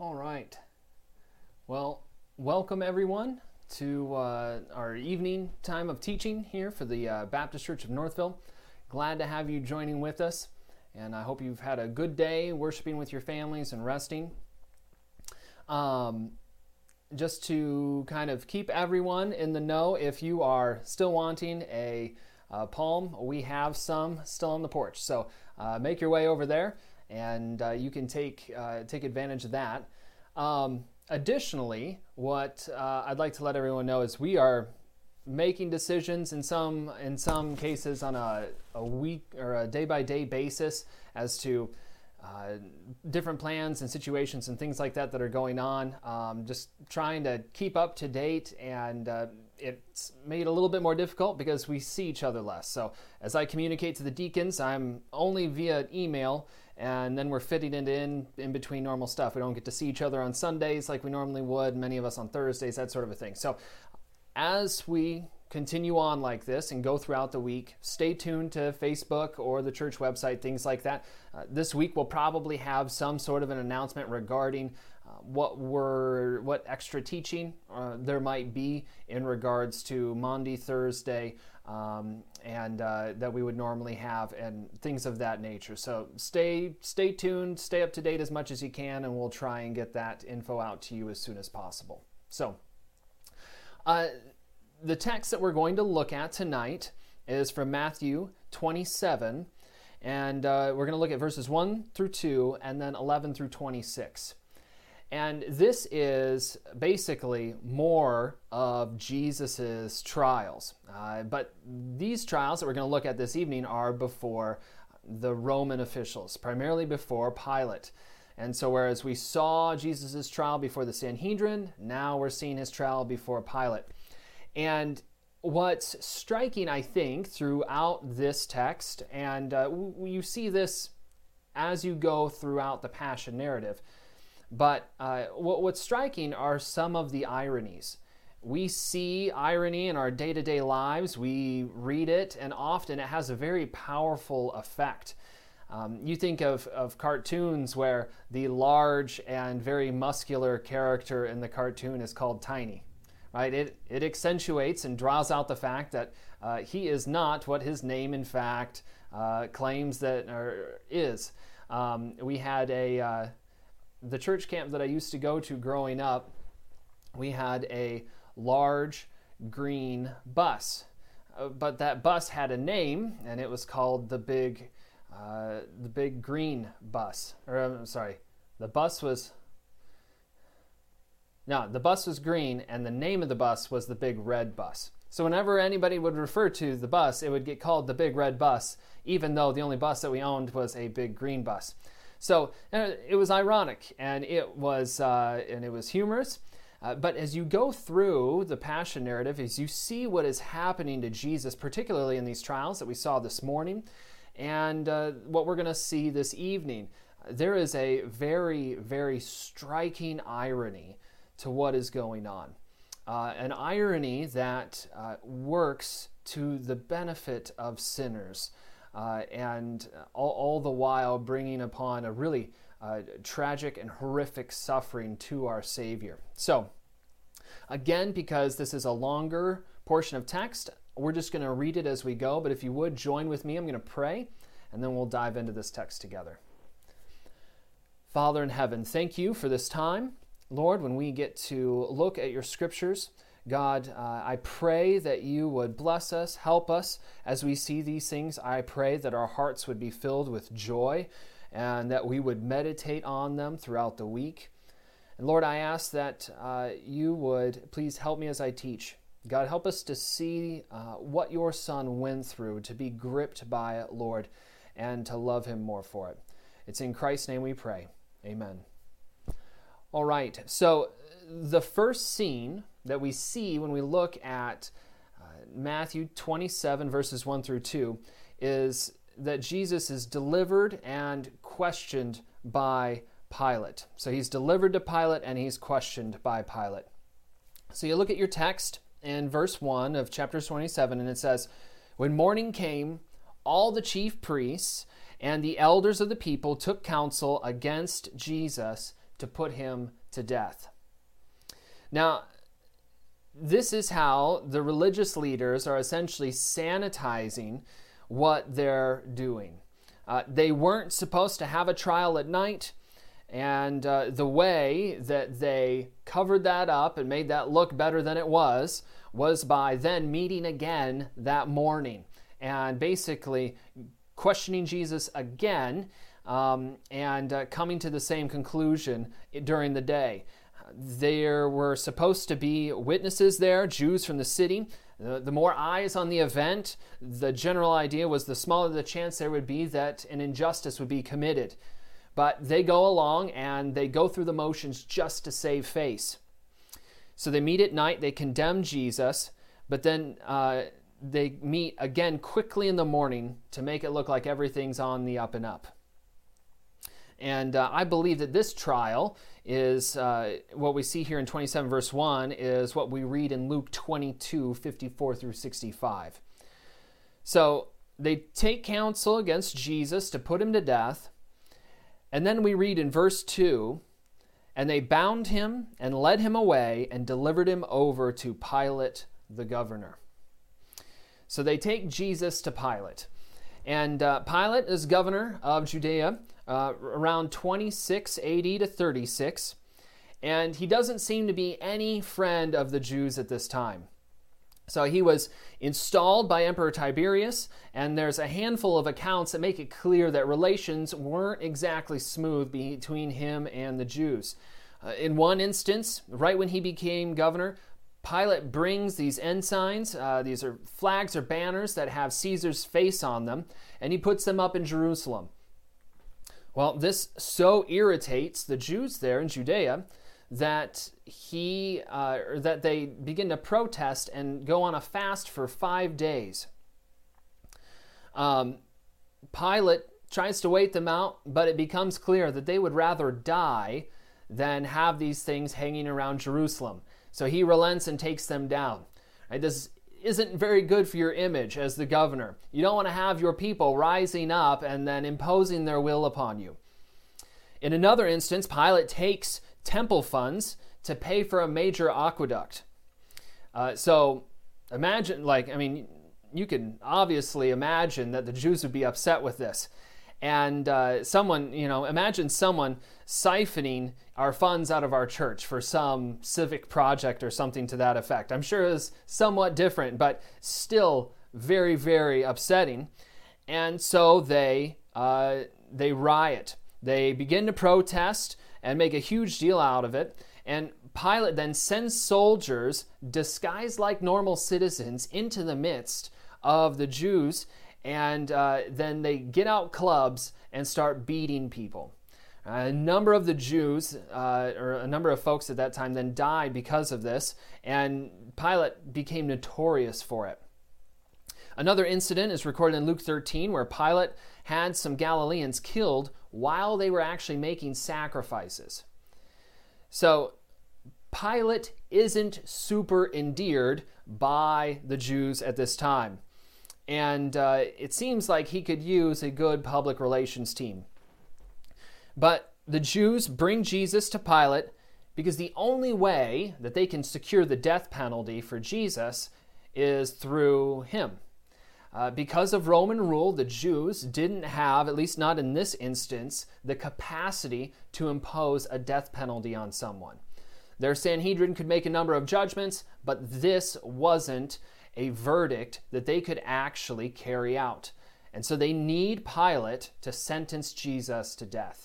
All right. Well, welcome everyone to our evening time of teaching here for the Baptist Church of Northville. Glad to have you joining with us, and I hope you've had a good day worshiping with your families and resting. Just to kind of keep everyone in the know, if you are still wanting a palm, we have some still on the porch. So make your way over there, and you can take advantage of that. Additionally, what I'd like to let everyone know is we are making decisions in some cases on a week or a day-by-day basis as to different plans and situations and things like that are going on. Just trying to keep up to date, and it's made it a little bit more difficult because we see each other less. So as I communicate to the deacons, I'm only via email, and then we're fitting it in between normal stuff. We don't get to see each other on Sundays like we normally would, many of us on Thursdays, that sort of a thing. So as we continue on like this and go throughout the week, stay tuned to Facebook or the church website, things like that. This week we'll probably have some sort of an announcement regarding what extra teaching there might be in regards to Monday, Thursday, and that we would normally have, and things of that nature. So stay tuned, stay up to date as much as you can, and we'll try and get that info out to you as soon as possible. So the text that we're going to look at tonight is from Matthew 27, and we're going to look at verses 1 through 2 and then 11 through 26. And this is basically more of Jesus's trials. But these trials that we're going to look at this evening are before the Roman officials, primarily before Pilate. And so whereas we saw Jesus's trial before the Sanhedrin, now we're seeing his trial before Pilate. And what's striking, I think, throughout this text, and you see this as you go throughout the Passion narrative, but what's striking are some of the ironies. We see irony in our day-to-day lives. We read it, and often it has a very powerful effect. You think of cartoons where the large and very muscular character in the cartoon is called Tiny. Right? It accentuates and draws out the fact that he is not what his name, in fact, claims that is. We had the church camp that I used to go to growing up, we had a large green bus. But that bus had a name, and it was called the big green bus. Or I'm sorry, the bus was green, and the name of the bus was the big red bus. So whenever anybody would refer to the bus, it would get called the big red bus, even though the only bus that we owned was a big green bus. So it was ironic, and it was humorous. But as you go through the Passion narrative, as you see what is happening to Jesus, particularly in these trials that we saw this morning, and what we're going to see this evening, there is a very, very striking irony to what is going on. An irony that works to the benefit of sinners, and all the while bringing upon a really tragic and horrific suffering to our Savior. So, again, because this is a longer portion of text, we're just going to read it as we go, but if you would join with me, I'm going to pray, and then we'll dive into this text together. Father in heaven, thank you for this time. Lord, when we get to look at your scriptures, God, I pray that you would bless us, help us as we see these things. I pray that our hearts would be filled with joy and that we would meditate on them throughout the week. And Lord, I ask that you would please help me as I teach. God, help us to see what your Son went through, to be gripped by it, Lord, and to love him more for it. It's in Christ's name we pray. Amen. All right, so the first scene that we see when we look at Matthew 27, verses 1 through 2, is that Jesus is delivered and questioned by Pilate. So he's delivered to Pilate and he's questioned by Pilate. So you look at your text in verse 1 of chapter 27, and it says, "When morning came, all the chief priests and the elders of the people took counsel against Jesus to put him to death. Now, this is how the religious leaders are essentially sanitizing what they're doing. They weren't supposed to have a trial at night, and the way that they covered that up and made that look better than it was by then meeting again that morning and basically questioning Jesus again and coming to the same conclusion during the day. There were supposed to be witnesses there, Jews from the city. The more eyes on the event, the general idea was the smaller the chance there would be that an injustice would be committed. But they go along and they go through the motions just to save face. So they meet at night, they condemn Jesus, but then they meet again quickly in the morning to make it look like everything's on the up and up. And I believe that this trial is what we see here in 27 verse 1 is what we read in Luke 22, 54 through 65. So they take counsel against Jesus to put him to death. And then we read in verse 2, and they bound him and led him away and delivered him over to Pilate the governor. So they take Jesus to Pilate. And Pilate is governor of Judea around 26 AD to 36. And he doesn't seem to be any friend of the Jews at this time. So he was installed by Emperor Tiberius, and there's a handful of accounts that make it clear that relations weren't exactly smooth between him and the Jews. In one instance, right when he became governor, Pilate brings these ensigns, these are flags or banners that have Caesar's face on them, and he puts them up in Jerusalem. Well, this so irritates the Jews there in Judea that they begin to protest and go on a fast for 5 days. Pilate tries to wait them out, but it becomes clear that they would rather die than have these things hanging around Jerusalem. So he relents and takes them down. Right? This isn't very good for your image as the governor. You don't want to have your people rising up and then imposing their will upon you. In another instance, Pilate takes temple funds to pay for a major aqueduct. So imagine, you can obviously imagine that the Jews would be upset with this. And imagine someone siphoning our funds out of our church for some civic project or something to that effect. I'm sure it's somewhat different, but still very, very upsetting. And so they riot. They begin to protest and make a huge deal out of it. And Pilate then sends soldiers disguised like normal citizens into the midst of the Jews, and then they get out clubs and start beating people. A number of the Jews, or a number of folks at that time, then died because of this, and Pilate became notorious for it. Another incident is recorded in Luke 13 where Pilate had some Galileans killed while they were actually making sacrifices. So Pilate isn't super endeared by the Jews at this time. And it seems like he could use a good public relations team. But the Jews bring Jesus to Pilate because the only way that they can secure the death penalty for Jesus is through him. Because of Roman rule, the Jews didn't have, at least not in this instance, the capacity to impose a death penalty on someone. Their Sanhedrin could make a number of judgments, but this wasn't a verdict that they could actually carry out. And so they need Pilate to sentence Jesus to death.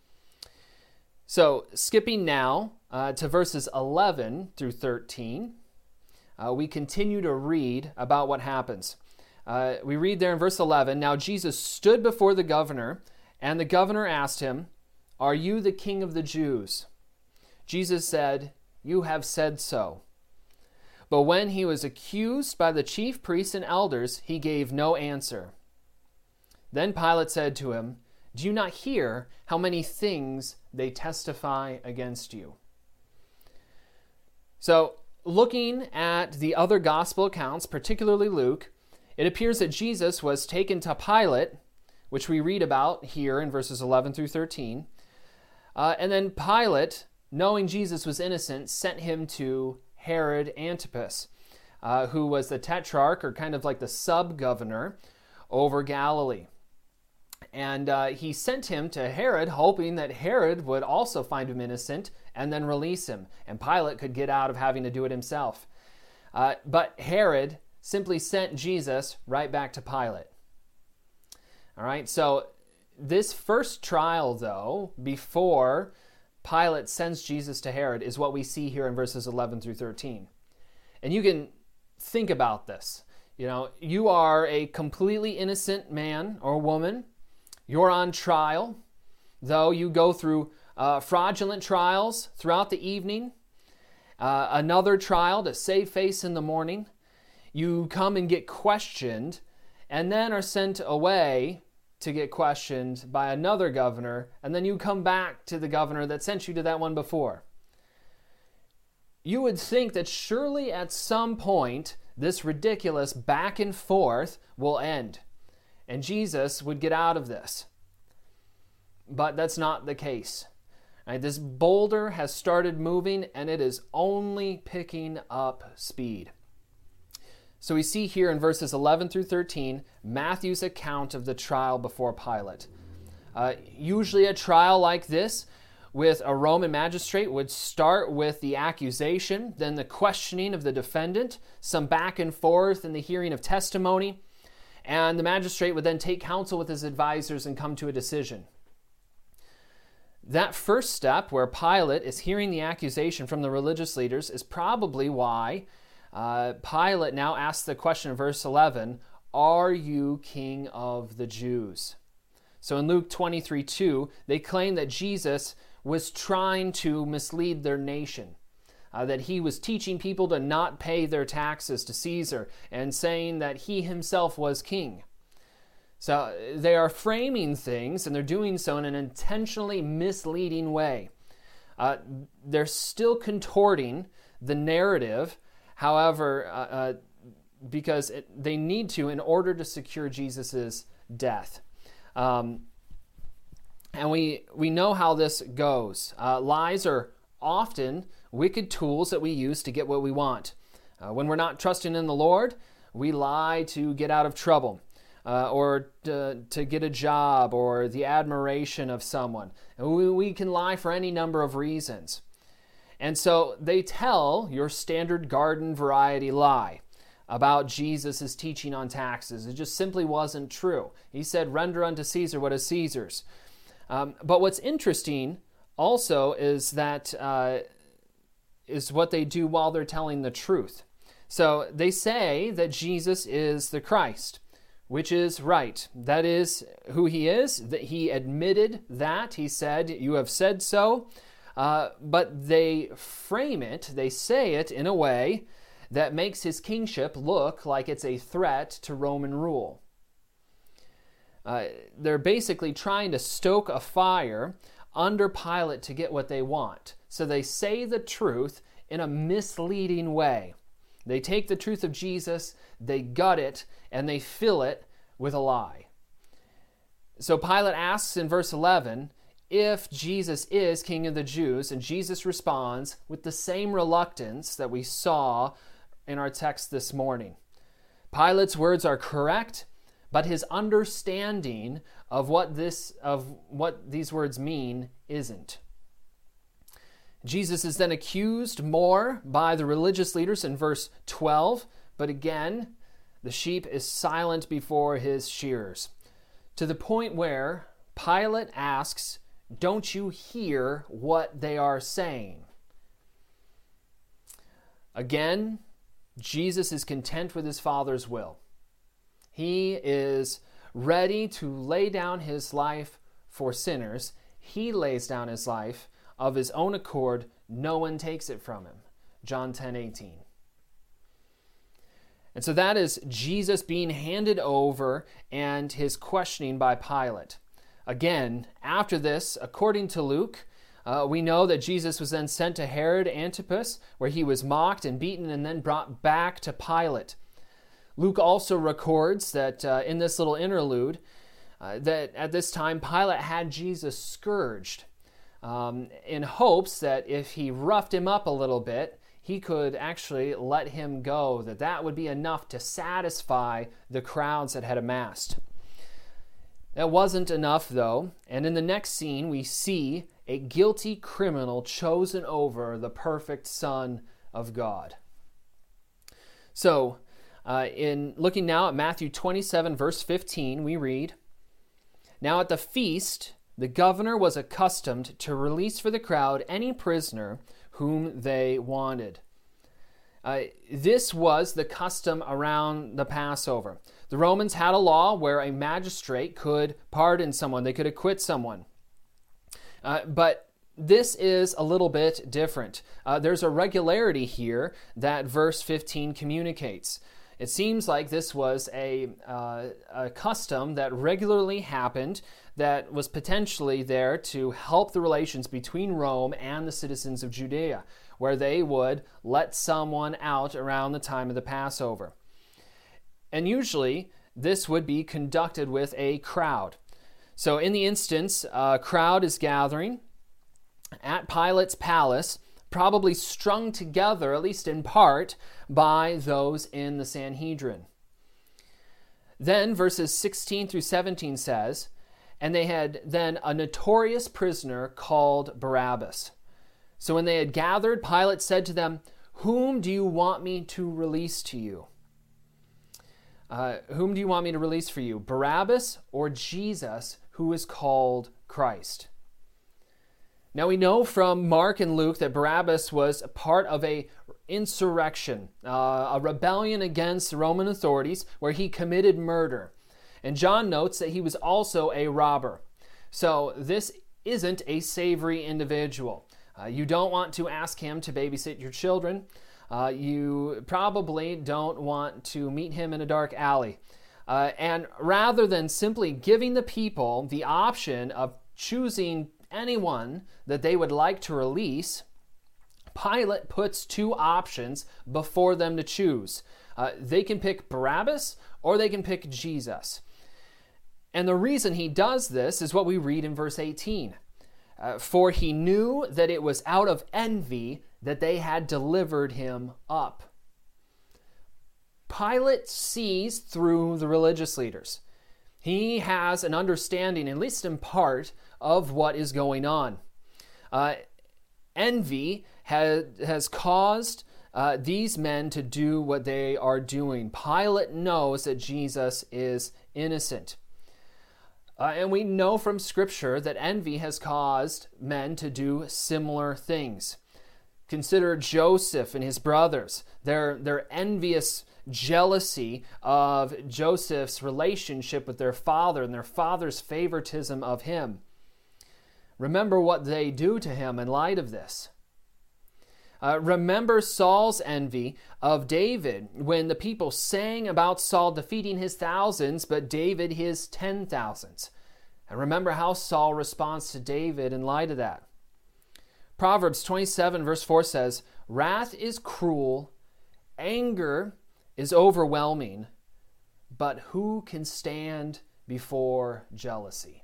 So skipping now to verses 11 through 13, we continue to read about what happens. We read there in verse 11, "Now Jesus stood before the governor, and the governor asked him, 'Are you the king of the Jews?' Jesus said, 'You have said so.' But when he was accused by the chief priests and elders, he gave no answer. Then Pilate said to him, 'Do you not hear how many things they testify against you?'" So, looking at the other gospel accounts, particularly Luke, it appears that Jesus was taken to Pilate, which we read about here in verses 11 through 13, And then Pilate, knowing Jesus was innocent, sent him to Herod Antipas, who was the tetrarch, or kind of like the sub-governor over Galilee. And he sent him to Herod, hoping that Herod would also find him innocent and then release him, and Pilate could get out of having to do it himself. But Herod simply sent Jesus right back to Pilate. All right, so this first trial, though, before Pilate sends Jesus to Herod, is what we see here in verses 11 through 13. And you can think about this. You know, you are a completely innocent man or woman. You're on trial, though you go through fraudulent trials throughout the evening, another trial to save face in the morning. You come and get questioned, and then are sent away to get questioned by another governor, and then you come back to the governor that sent you to that one before. You would think that surely at some point this ridiculous back and forth will end, and Jesus would get out of this. But that's not the case. Right, this boulder has started moving, and it is only picking up speed. So we see here in verses 11 through 13, Matthew's account of the trial before Pilate. Usually a trial like this with a Roman magistrate would start with the accusation, then the questioning of the defendant, some back and forth in the hearing of testimony, and the magistrate would then take counsel with his advisors and come to a decision. That first step, where Pilate is hearing the accusation from the religious leaders, is probably why Pilate now asks the question in verse 11, "Are you king of the Jews?" So in Luke 23:2, they claim that Jesus was trying to mislead their nation, that he was teaching people to not pay their taxes to Caesar and saying that he himself was king. So they are framing things, and they're doing so in an intentionally misleading way. They're still contorting the narrative, however, because they need to in order to secure Jesus' death. And we know how this goes. Lies are often wicked tools that we use to get what we want. When we're not trusting in the Lord, we lie to get out of trouble, or to get a job, or the admiration of someone. And we can lie for any number of reasons. And so they tell your standard garden variety lie about Jesus' teaching on taxes. It just simply wasn't true. He said, "Render unto Caesar what is Caesar's." But what's interesting also is that is what they do while they're telling the truth. So they say that Jesus is the Christ, which is right. That is who he is. That he admitted that. He said, "You have said so." But they frame it, they say it in a way that makes his kingship look like it's a threat to Roman rule. They're basically trying to stoke a fire under Pilate to get what they want. So they say the truth in a misleading way. They take the truth of Jesus, they gut it, and they fill it with a lie. So Pilate asks in verse 11 if Jesus is King of the Jews, and Jesus responds with the same reluctance that we saw in our text this morning. Pilate's words are correct, but his understanding of what these words mean isn't. Jesus is then accused more by the religious leaders in verse 12, but again, the sheep is silent before his shearers, to the point where Pilate asks, "Don't you hear what they are saying?" Again, Jesus is content with his Father's will. He is ready to lay down his life for sinners. He lays down his life of his own accord. No one takes it from him. John 10:18. And so that is Jesus being handed over and his questioning by Pilate. Again, after this, according to Luke, we know that Jesus was then sent to Herod Antipas, where he was mocked and beaten and then brought back to Pilate. Luke also records that in this little interlude, that at this time Pilate had Jesus scourged. in hopes that if he roughed him up a little bit, he could actually let him go, that would be enough to satisfy the crowds that had amassed. That wasn't enough, though, and in the next scene we see a guilty criminal chosen over the perfect Son of God. So, in looking now at Matthew 27, verse 15, we read, "Now at the feast, the governor was accustomed to release for the crowd any prisoner whom they wanted." This was the custom around the Passover. The Romans had a law where a magistrate could pardon someone, they could acquit someone. But this is a little bit different. There's a regularity here that verse 15 communicates. It seems like this was a custom that regularly happened, that was potentially there to help the relations between Rome and the citizens of Judea, where they would let someone out around the time of the Passover. And usually, this would be conducted with a crowd. So in the instance, a crowd is gathering at Pilate's palace, probably strung together, at least in part, by those in the Sanhedrin. Then verses 16 through 17 says, "And they had then a notorious prisoner called Barabbas. So when they had gathered, Pilate said to them, 'Whom do you want me to release to you?' Whom do you want me to release for you, Barabbas or Jesus, who is called Christ?" Now we know from Mark and Luke that Barabbas was part of a insurrection, a rebellion against the Roman authorities where he committed murder. And John notes that he was also a robber. So this isn't a savory individual. You don't want to ask him to babysit your children. You probably don't want to meet him in a dark alley. And rather than simply giving the people the option of choosing anyone that they would like to release, Pilate puts two options before them to choose. They can pick Barabbas or they can pick Jesus. And the reason he does this is what we read in verse 18. "For he knew that it was out of envy that they had delivered him up." Pilate sees through the religious leaders. He has an understanding, at least in part, of what is going on. Envy has caused these men to do what they are doing. Pilate knows that Jesus is innocent. And we know from Scripture that envy has caused men to do similar things. Consider Joseph and his brothers, their envious jealousy of Joseph's relationship with their father and their father's favoritism of him. Remember what they do to him in light of this. Remember Saul's envy of David when the people sang about Saul defeating his thousands, but David his 10,000s. And remember how Saul responds to David in light of that. Proverbs 27 verse 4 says, "Wrath is cruel, anger is overwhelming, but who can stand before jealousy?"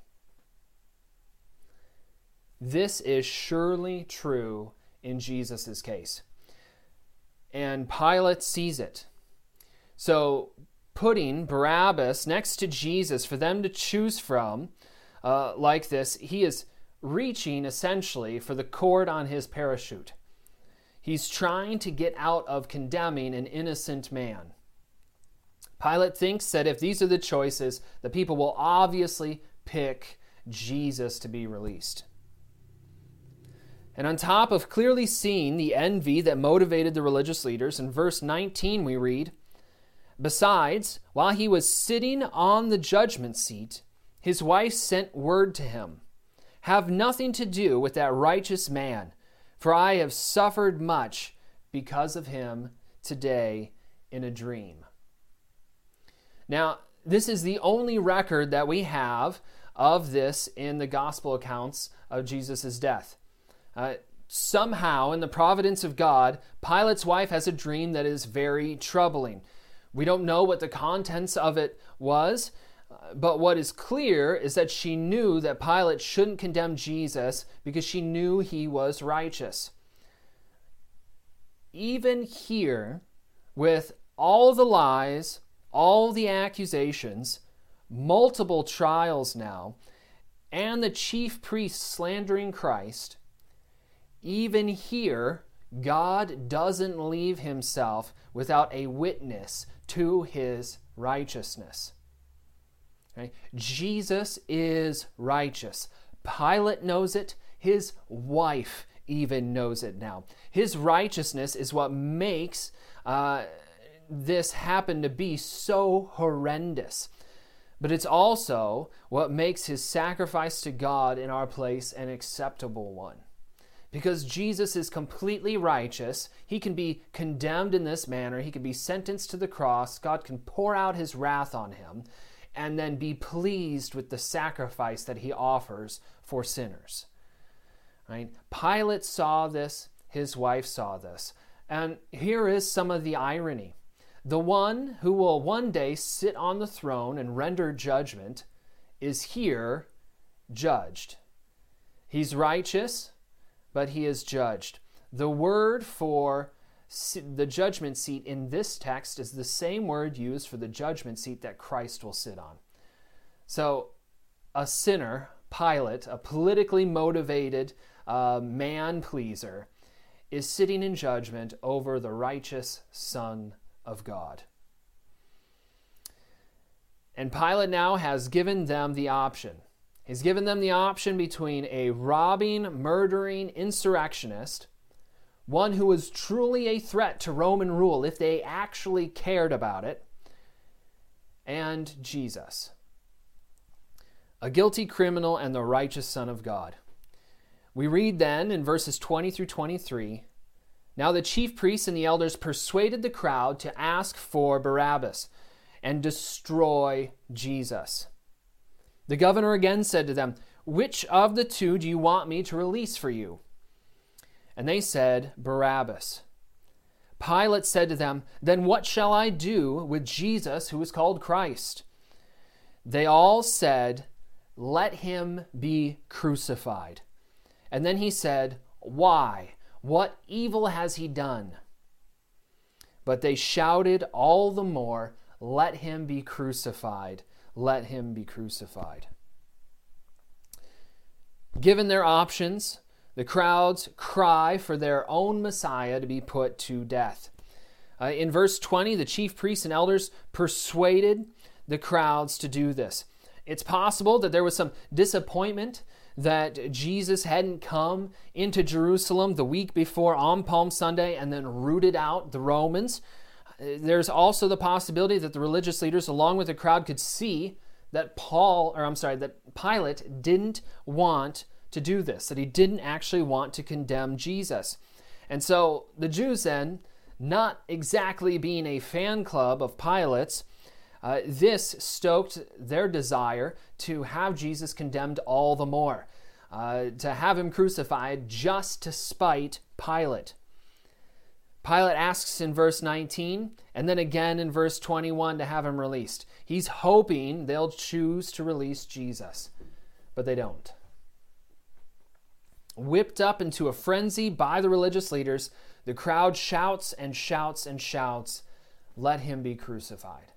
This is surely true in Jesus' case. And Pilate sees it. So putting Barabbas next to Jesus for them to choose from like this, he is reaching essentially for the cord on his parachute. He's trying to get out of condemning an innocent man. Pilate thinks that if these are the choices, the people will obviously pick Jesus to be released. And on top of clearly seeing the envy that motivated the religious leaders, in verse 19 we read, "Besides, while he was sitting on the judgment seat, his wife sent word to him, 'Have nothing to do with that righteous man, for I have suffered much because of him today in a dream.'" Now, this is the only record that we have of this in the gospel accounts of Jesus' death. Somehow, in the providence of God, Pilate's wife has a dream that is very troubling. We don't know what the contents of it was, But what is clear is that she knew that Pilate shouldn't condemn Jesus because she knew he was righteous. Even here, with all the lies, all the accusations, multiple trials now, and the chief priests slandering Christ, even here, God doesn't leave himself without a witness to his righteousness. Okay? Jesus is righteous. Pilate knows it. His wife even knows it now. His righteousness is what makes this happen to be so horrendous. But it's also what makes his sacrifice to God in our place an acceptable one. Because Jesus is completely righteous, he can be condemned in this manner, he can be sentenced to the cross, God can pour out his wrath on him, and then be pleased with the sacrifice that he offers for sinners. Right? Pilate saw this, his wife saw this. And here is some of the irony. The one who will one day sit on the throne and render judgment is here judged. He's righteous, but he is judged. The word for the judgment seat in this text is the same word used for the judgment seat that Christ will sit on. So a sinner, Pilate, a politically motivated man-pleaser, is sitting in judgment over the righteous Son of God. And Pilate now has given them the option. He's given them the option between a robbing, murdering insurrectionist, one who was truly a threat to Roman rule if they actually cared about it, and Jesus, a guilty criminal and the righteous Son of God. We read then in verses 20 through 23, "Now the chief priests and the elders persuaded the crowd to ask for Barabbas and destroy Jesus. The governor again said to them, 'Which of the two do you want me to release for you?' And they said, 'Barabbas.' Pilate said to them, 'Then what shall I do with Jesus who is called Christ?' They all said, 'Let him be crucified.' And then he said, 'Why? What evil has he done?' But they shouted all the more, 'Let him be crucified. Let him be crucified.'" Given their options, the crowds cry for their own Messiah to be put to death. In verse 20, the chief priests and elders persuaded the crowds to do this. It's possible that there was some disappointment that Jesus hadn't come into Jerusalem the week before on Palm Sunday and then rooted out the Romans. There's also the possibility that the religious leaders, along with the crowd, could see that Pilate didn't want to do this, that he didn't actually want to condemn Jesus. And so the Jews then, not exactly being a fan club of Pilate's, this stoked their desire to have Jesus condemned all the more, to have him crucified just to spite Pilate. Pilate asks in verse 19, and then again in verse 21 to have him released. He's hoping they'll choose to release Jesus, but they don't. Whipped up into a frenzy by the religious leaders, the crowd shouts and shouts and shouts, "Let him be crucified."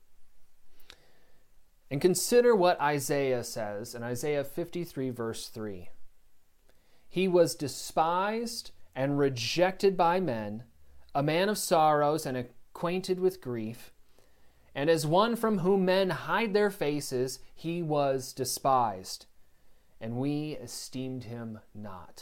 And consider what Isaiah says in Isaiah 53, verse 3. "He was despised and rejected by men, a man of sorrows and acquainted with grief. And as one from whom men hide their faces, he was despised, and we esteemed him not."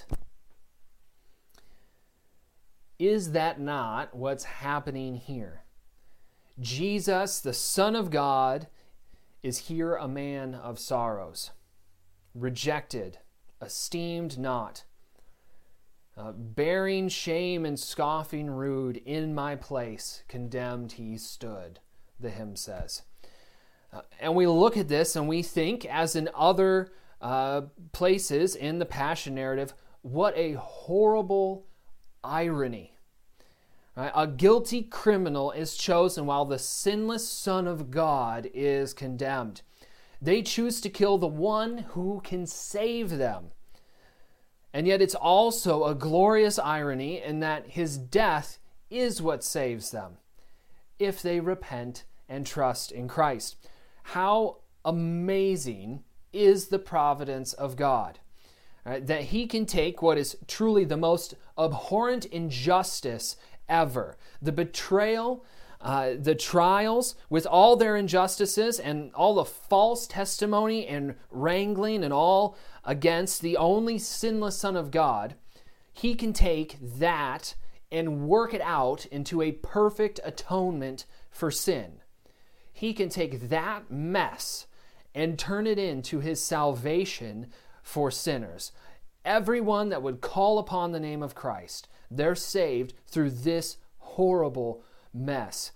Is that not what's happening here? Jesus, the Son of God, is here a man of sorrows, rejected, esteemed not, bearing shame and scoffing rude, in my place condemned he stood, the hymn says. And we look at this and we think, as in other places in the Passion narrative, what a horrible irony. Right? A guilty criminal is chosen while the sinless Son of God is condemned. They choose to kill the one who can save them. And yet it's also a glorious irony in that his death is what saves them, if they repent and trust in Christ. How amazing is the providence of God, right? That he can take what is truly the most abhorrent injustice ever, the betrayal, the trials with all their injustices and all the false testimony and wrangling and all against the only sinless Son of God. He can take that and work it out into a perfect atonement for sin. He can take that mess and turn it into his salvation for sinners. Everyone that would call upon the name of Christ, they're saved through this horrible mess.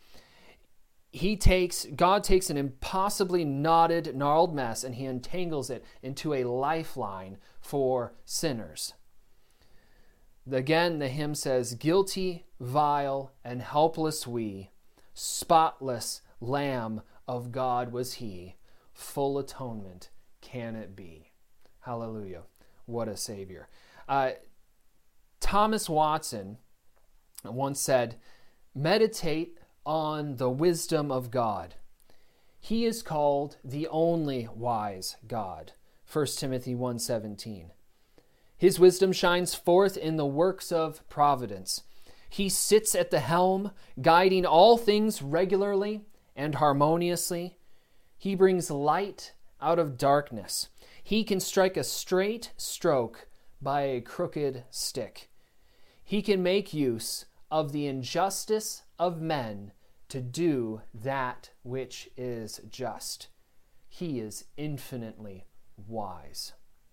God takes an impossibly gnarled mess, and he entangles it into a lifeline for sinners. Again, the hymn says, "Guilty, vile, and helpless we, spotless Lamb of God was he, full atonement can it be." Hallelujah. What a Savior. Thomas Watson once said, "Meditate on the wisdom of God. He is called the only wise God." 1 Timothy 1:17. His wisdom shines forth in the works of providence. He sits at the helm, guiding all things regularly and harmoniously. He brings light out of darkness. He can strike a straight stroke by a crooked stick. He can make use of the injustice of men to do that which is just. He is infinitely wise.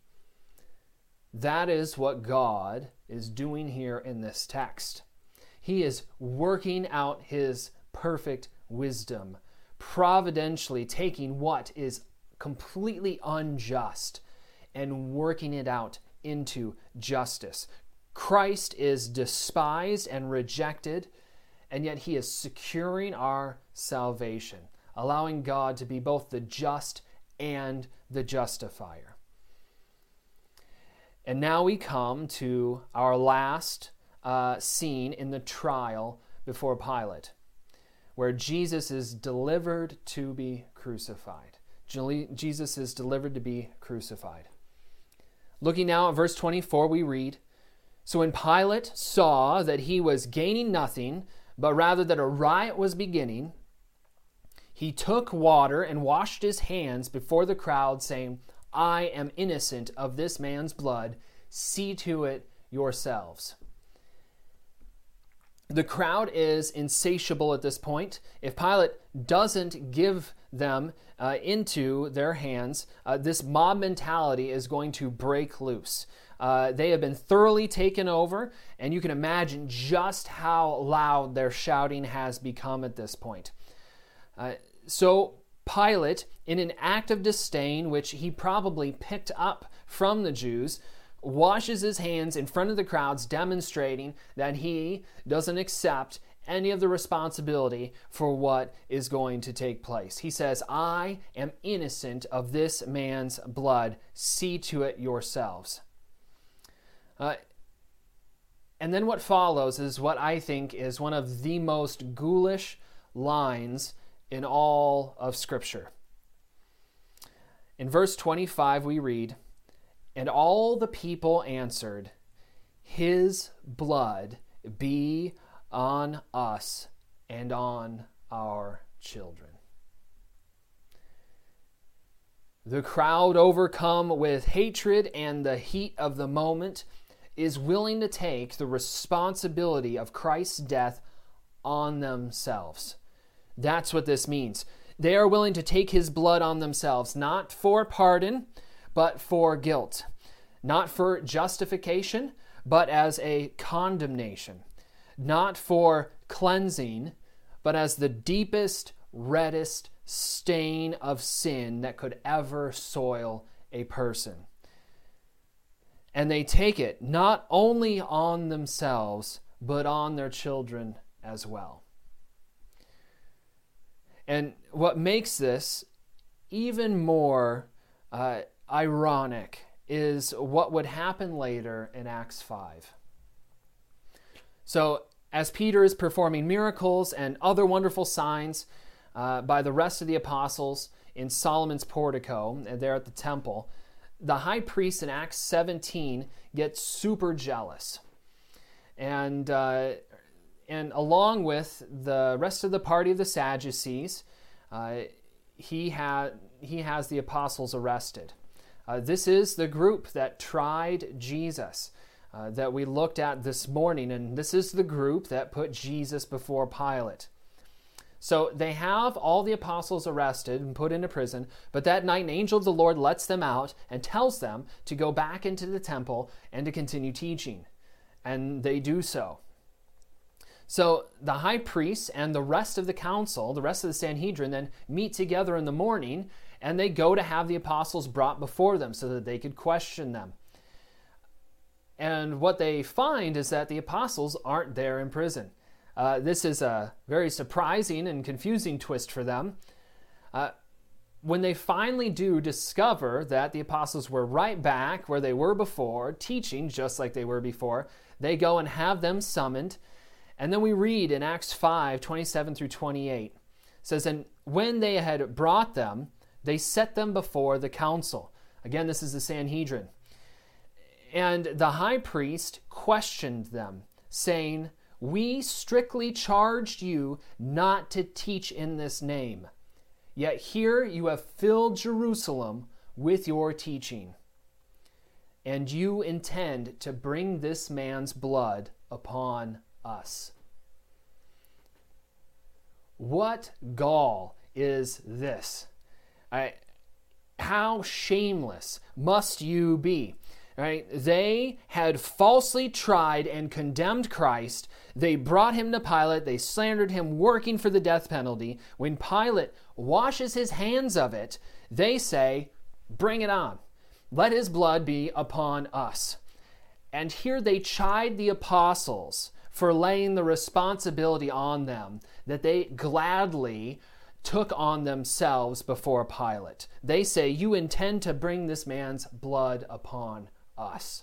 That is what God is doing here in this text. He is working out his perfect wisdom, providentially taking what is completely unjust and working it out into justice. Christ is despised and rejected, and yet he is securing our salvation, allowing God to be both the just and the justifier. And now we come to our last scene in the trial before Pilate, where Jesus is delivered to be crucified. Jesus is delivered to be crucified. Looking now at verse 24, we read, "So when Pilate saw that he was gaining nothing, but rather that a riot was beginning, he took water and washed his hands before the crowd, saying, 'I am innocent of this man's blood. See to it yourselves.'" The crowd is insatiable at this point. If Pilate doesn't give them into their hands, this mob mentality is going to break loose. They have been thoroughly taken over, and you can imagine just how loud their shouting has become at this point. So Pilate, in an act of disdain, which he probably picked up from the Jews, washes his hands in front of the crowds, demonstrating that he doesn't accept any of the responsibility for what is going to take place. He says, "I am innocent of this man's blood. See to it yourselves." And then what follows is what I think is one of the most ghoulish lines in all of Scripture. In verse 25 we read, "And all the people answered, 'His blood be on us and on our children.'" The crowd, overcome with hatred and the heat of the moment, is willing to take the responsibility of Christ's death on themselves. That's what this means. They are willing to take his blood on themselves, not for pardon, but for guilt. Not for justification, but as a condemnation. Not for cleansing, but as the deepest, reddest stain of sin that could ever soil a person. And they take it not only on themselves, but on their children as well. And what makes this even more ironic is what would happen later in Acts 5. So, as Peter is performing miracles and other wonderful signs by the rest of the apostles in Solomon's portico, there at the temple, the high priest in Acts 17 gets super jealous. And along with the rest of the party of the Sadducees, he has the apostles arrested. This is the group that tried Jesus that we looked at this morning, and this is the group that put Jesus before Pilate. So they have all the apostles arrested and put into prison, but that night an angel of the Lord lets them out and tells them to go back into the temple and to continue teaching. And they do so. So the high priest and the rest of the council, the rest of the Sanhedrin, then meet together in the morning, and they go to have the apostles brought before them so that they could question them. And what they find is that the apostles aren't there in prison. This is a very surprising and confusing twist for them. When they finally do discover that the apostles were right back where they were before, teaching just like they were before, they go and have them summoned. And then we read in Acts 5, 27 through 28. It says, "And when they had brought them, they set them before the council." Again, this is the Sanhedrin. "And the high priest questioned them, saying, 'We strictly charged you not to teach in this name. Yet here you have filled Jerusalem with your teaching. And you intend to bring this man's blood upon us.'" What gall is this? How shameless must you be? Right? They had falsely tried and condemned Christ. They brought him to Pilate. They slandered him, working for the death penalty. When Pilate washes his hands of it, they say, "Bring it on. Let his blood be upon us." And here they chide the apostles for laying the responsibility on them that they gladly took on themselves before Pilate. They say, "You intend to bring this man's blood upon us."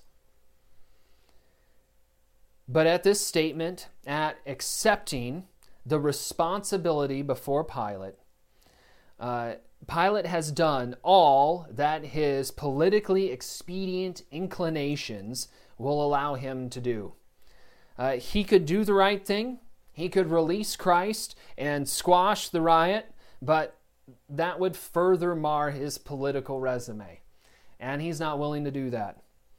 But at this statement, at accepting the responsibility before Pilate, Pilate has done all that his politically expedient inclinations will allow him to do. He could do the right thing. He could release Christ and squash the riot, but that would further mar his political resume. And he's not willing to do that.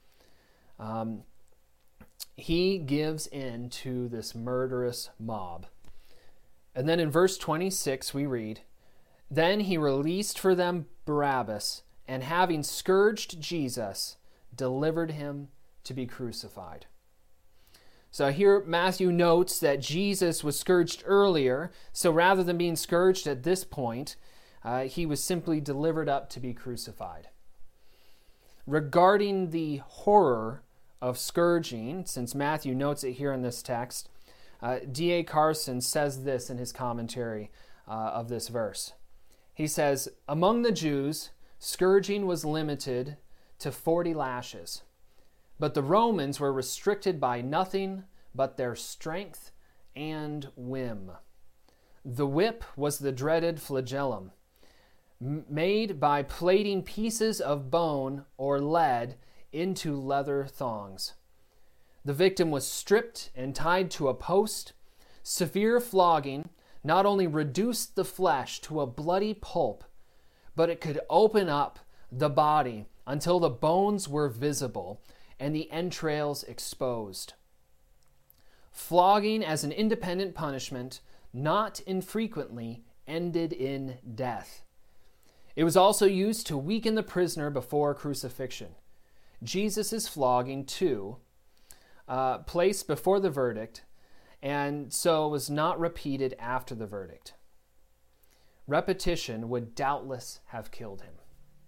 He gives in to this murderous mob. And then in verse 26 we read, "Then he released for them Barabbas, and having scourged Jesus, delivered him to be crucified." So here Matthew notes that Jesus was scourged earlier, so rather than being scourged at this point, he was simply delivered up to be crucified. Regarding the horror of scourging, since Matthew notes it here in this text, D.A. Carson says this in his commentary of this verse. He says, "Among the Jews, scourging was limited to 40 lashes. But the Romans were restricted by nothing but their strength and whim. The whip was the dreaded flagellum, made by plating pieces of bone or lead into leather thongs. The victim was stripped and tied to a post. Severe flogging not only reduced the flesh to a bloody pulp, but it could open up the body until the bones were visible and the entrails exposed. Flogging as an independent punishment not infrequently ended in death. It was also used to weaken the prisoner before crucifixion. Jesus' flogging, too, placed before the verdict, and so was not repeated after the verdict. Repetition would doubtless have killed him.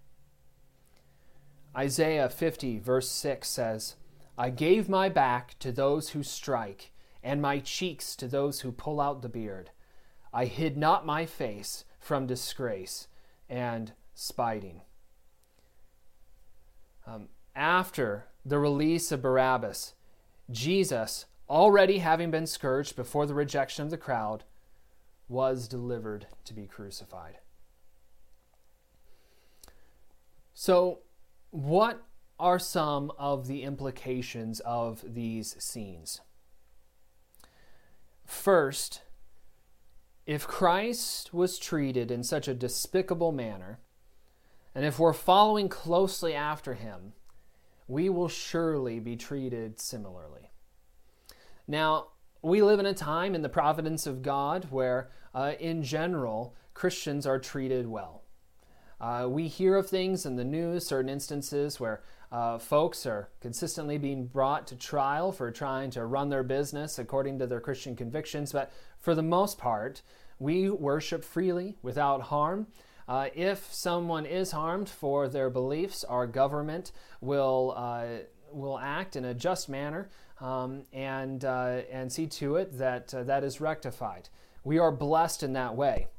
Isaiah 50, verse 6 says, "I gave my back to those who strike, and my cheeks to those who pull out the beard. I hid not my face from disgrace and spiting. After the release of Barabbas, Jesus, already having been scourged before the rejection of the crowd, was delivered to be crucified. So, what are some of the implications of these scenes? First, if Christ was treated in such a despicable manner, and if we're following closely after him, we will surely be treated similarly. Now, we live in a time in the providence of God where, in general, Christians are treated well. We hear of things in the news, certain instances where folks are consistently being brought to trial for trying to run their business according to their Christian convictions, but for the most part, we worship freely without harm. If someone is harmed for their beliefs, our government will act in a just manner and see to it that that is rectified. We are blessed in that way.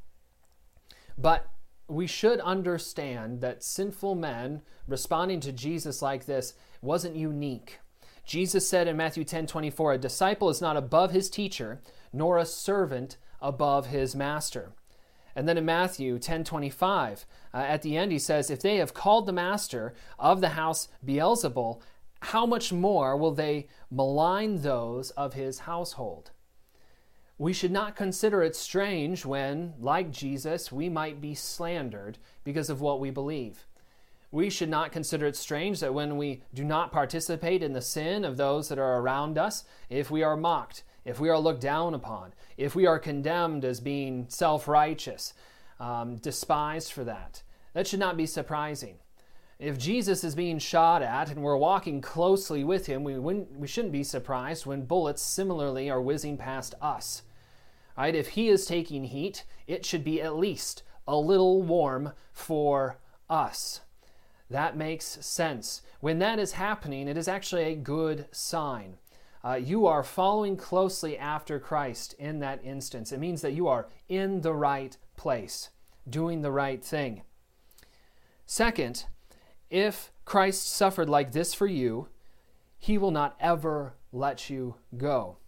But we should understand that sinful men responding to Jesus like this wasn't unique. Jesus said in Matthew 10:24, "A disciple is not above his teacher, nor a servant above his master." And then in Matthew 10:25, at the end he says, "If they have called the master of the house Beelzebul, how much more will they malign those of his household?" We should not consider it strange when, like Jesus, we might be slandered because of what we believe. We should not consider it strange that when we do not participate in the sin of those that are around us, if we are mocked, if we are looked down upon, if we are condemned as being self-righteous, despised for that. That should not be surprising. If Jesus is being shot at and we're walking closely with him, we shouldn't be surprised when bullets similarly are whizzing past us. Right? If he is taking heat, it should be at least a little warm for us. That makes sense. When that is happening, it is actually a good sign. You are following closely after Christ in that instance. It means that you are in the right place, doing the right thing. Second, if Christ suffered like this for you, he will not ever let you go.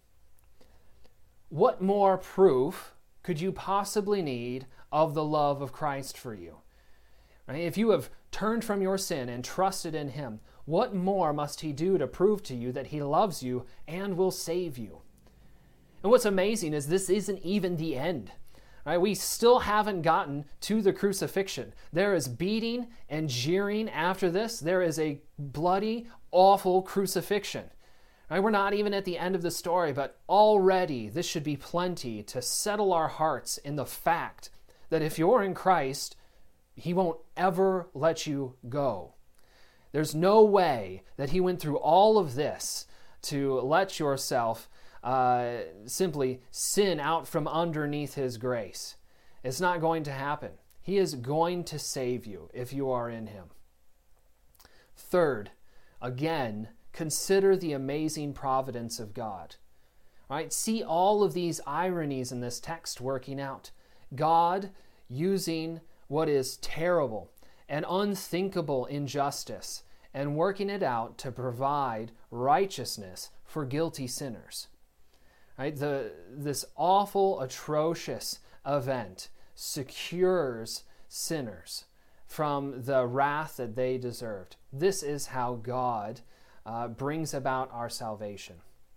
What more proof could you possibly need of the love of Christ for you? Right? If you have turned from your sin and trusted in him, what more must he do to prove to you that he loves you and will save you? And what's amazing is this isn't even the end. Right? We still haven't gotten to the crucifixion. There is beating and jeering after this. There is a bloody, awful crucifixion. Right? We're not even at the end of the story, but already this should be plenty to settle our hearts in the fact that if you're in Christ, he won't ever let you go. There's no way that he went through all of this to let yourself simply sin out from underneath his grace. It's not going to happen. He is going to save you if you are in him. Third, again, consider the amazing providence of God. All right, see all of these ironies in this text working out. God using what is terrible and unthinkable injustice and working it out to provide righteousness for guilty sinners. Right? This awful, atrocious event secures sinners from the wrath that they deserved. This is how God brings about our salvation.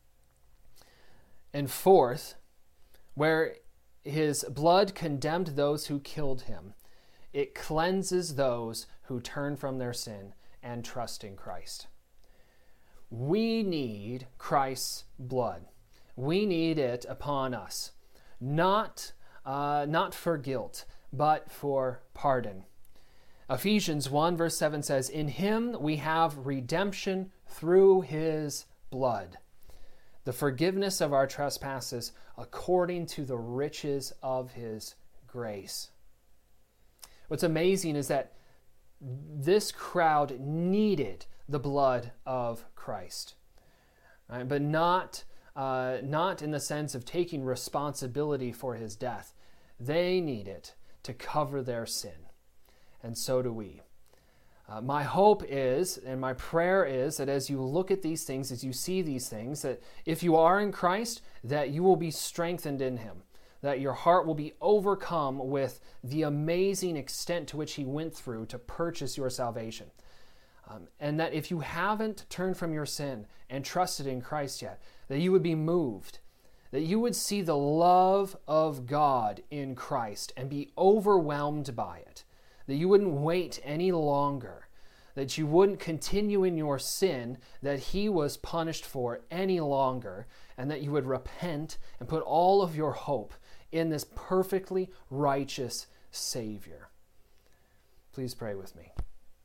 And fourth, where his blood condemned those who killed him, it cleanses those who turn from their sin and trust in Christ. We need Christ's blood. We need it upon us, not for guilt, but for pardon. Ephesians 1 verse 7 says, "In him we have redemption through his blood, the forgiveness of our trespasses according to the riches of his grace." What's amazing is that this crowd needed the blood of Christ, right? But not in the sense of taking responsibility for his death. They need it to cover their sin. and so do we. My hope is, and my prayer is, that as you look at these things, as you see these things, that if you are in Christ, that you will be strengthened in Him, that your heart will be overcome with the amazing extent to which He went through to purchase your salvation. And that if you haven't turned from your sin and trusted in Christ yet, that you would be moved, that you would see the love of God in Christ and be overwhelmed by it, that you wouldn't wait any longer, that you wouldn't continue in your sin that He was punished for any longer, and that you would repent and put all of your hope in this perfectly righteous Savior. Please pray with me.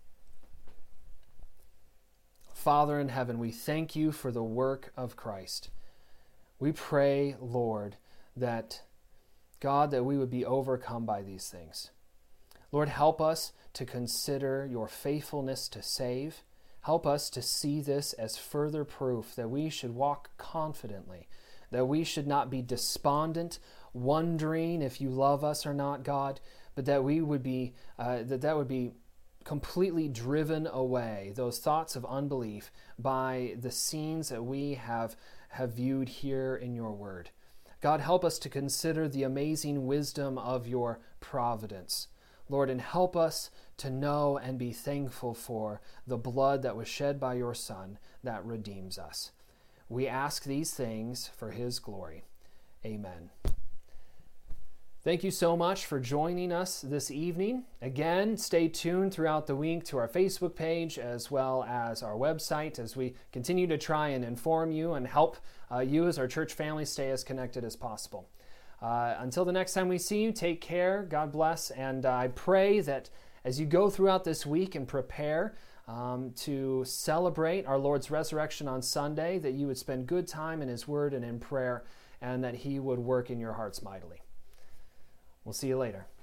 Father in heaven, we thank you for the work of Christ. We pray, Lord, that God, that we would be overcome by these things. Lord, help us to consider your faithfulness to save. Help us to see this as further proof that we should walk confidently, that we should not be despondent, wondering if you love us or not, God, but that we would be that would be completely driven away, those thoughts of unbelief, by the scenes that we have viewed here in your word. God, help us to consider the amazing wisdom of your providence, Lord, and help us to know and be thankful for the blood that was shed by your Son that redeems us. We ask these things for His glory. Amen. Thank you so much for joining us this evening. Again, stay tuned throughout the week to our Facebook page as well as our website as we continue to try and inform you and help you as our church family stay as connected as possible. Until the next time we see you, take care, God bless, and I pray that as you go throughout this week and prepare to celebrate our Lord's resurrection on Sunday, that you would spend good time in His Word and in prayer, and that He would work in your hearts mightily. We'll see you later.